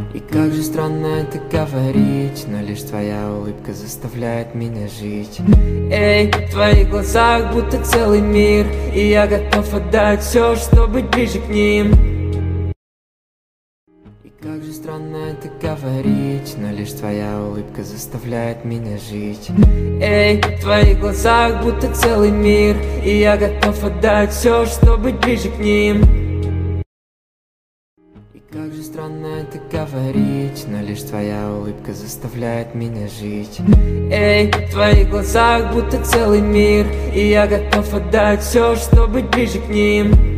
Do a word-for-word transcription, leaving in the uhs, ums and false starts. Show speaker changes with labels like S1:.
S1: И как же странно это говорить, но лишь твоя улыбка заставляет меня жить. Эй, в твоих глазах будто целый мир, и я готов отдать все, чтобы быть ближе к ним. И как же странно это говорить, но лишь твоя улыбка заставляет меня жить. Эй, в твоих глазах будто целый мир, и я готов отдать все, чтобы быть ближе к ним. И как же странно это говорить, но лишь твоя улыбка заставляет меня жить. Эй, в твоих глазах будто целый мир, и я готов отдать все, чтобы быть ближе к ним.